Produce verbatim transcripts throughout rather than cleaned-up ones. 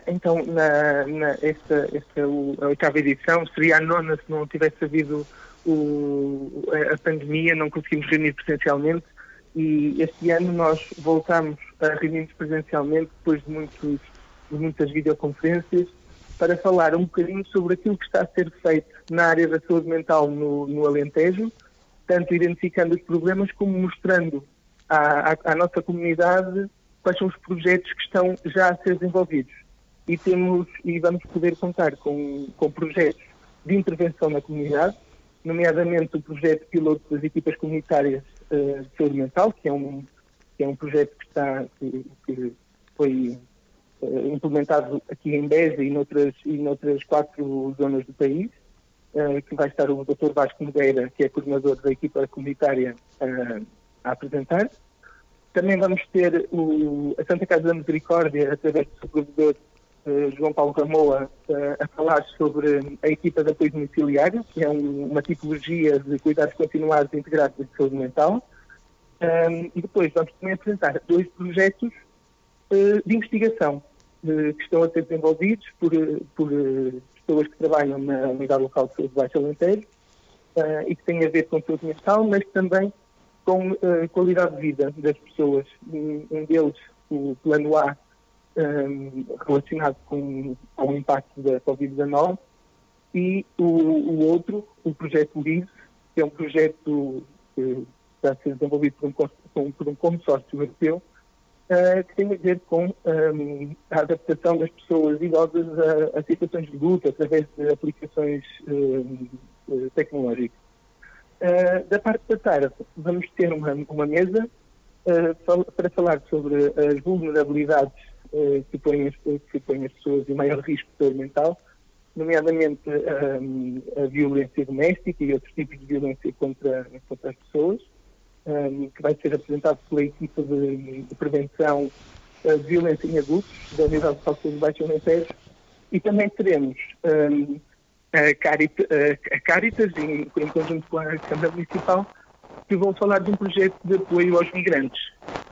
então, na, na, esta, esta a oitava edição seria a nona se não tivesse havido o, a, a pandemia, não conseguimos reunir presencialmente, e este ano nós voltamos a reunir-nos presencialmente depois de, muitos, de muitas videoconferências para falar um bocadinho sobre aquilo que está a ser feito na área da saúde mental no, no Alentejo, tanto identificando os problemas como mostrando à, à, à nossa comunidade quais são os projetos que estão já a ser desenvolvidos. E, temos, e vamos poder contar com, com projetos de intervenção na comunidade, nomeadamente o projeto piloto das equipas comunitárias uh, de saúde mental, que é um, que é um projeto que, está, que, que foi uh, implementado aqui em Beja e noutras, e noutras quatro zonas do país, uh, que vai estar o doutor Vasco Nogueira, que é coordenador da equipa comunitária, uh, a apresentar. Também vamos ter o, a Santa Casa da Misericórdia, através do seu provedor uh, João Paulo Ramoa, uh, a falar sobre a equipa de apoio domiciliário, que é um, uma tipologia de cuidados continuados integrados de saúde mental. Um, e depois vamos também apresentar dois projetos uh, de investigação uh, que estão a ser desenvolvidos por, por uh, pessoas que trabalham na Unidade Local de Saúde de Baixo Alentejo uh, e que têm a ver com saúde mental, mas também com uh, qualidade de vida das pessoas. Um, um deles, o Plano A, um, relacionado com, com o impacto da covid dezanove, e o, o outro, o projeto LIVE, que é um projeto que está a ser desenvolvido por um, com, por um consórcio europeu, uh, que tem a ver com um, a adaptação das pessoas idosas a, a situações de luta através de aplicações um, tecnológicas. Uh, da parte da tarde, vamos ter uma, uma mesa uh, fal- para falar sobre as vulnerabilidades uh, que, põem as, que põem as pessoas em maior risco de saúde mental, nomeadamente um, a violência doméstica e outros tipos de violência contra, contra as pessoas, um, que vai ser apresentado pela equipa de, de prevenção uh, de violência em adultos da Unidade de Saúde de Baixo Alentejo, e também teremos um, A Caritas, a Caritas em, em conjunto com a Câmara Municipal, que vão falar de um projeto de apoio aos migrantes.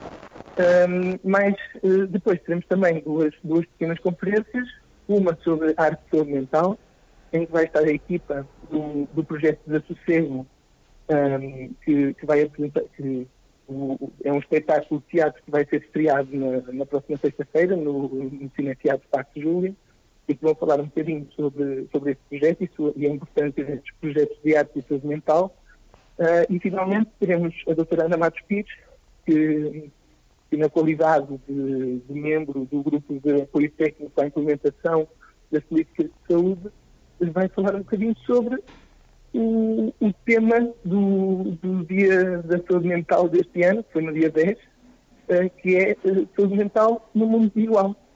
Um, mas uh, depois teremos também duas, duas pequenas conferências, uma sobre arte de saúde mental, em que vai estar a equipa do, do projeto de Desassossego, um, que, que vai apresentar, que o, é um espetáculo de teatro que vai ser estreado na, na próxima sexta-feira, no, no Cine Teatro Parque de Júlia, e que vão falar um bocadinho sobre, sobre esse projeto e, sua, e a importância destes projetos de arte e saúde mental. Uh, e, finalmente, teremos a doutora Ana Matos Pires, que, que na qualidade de, de membro do grupo de apoio técnico à implementação das políticas de saúde, vai falar um bocadinho sobre o, o tema do, do Dia da Saúde Mental deste ano, que foi no dia dez, uh, que é uh, saúde mental no mundo igual.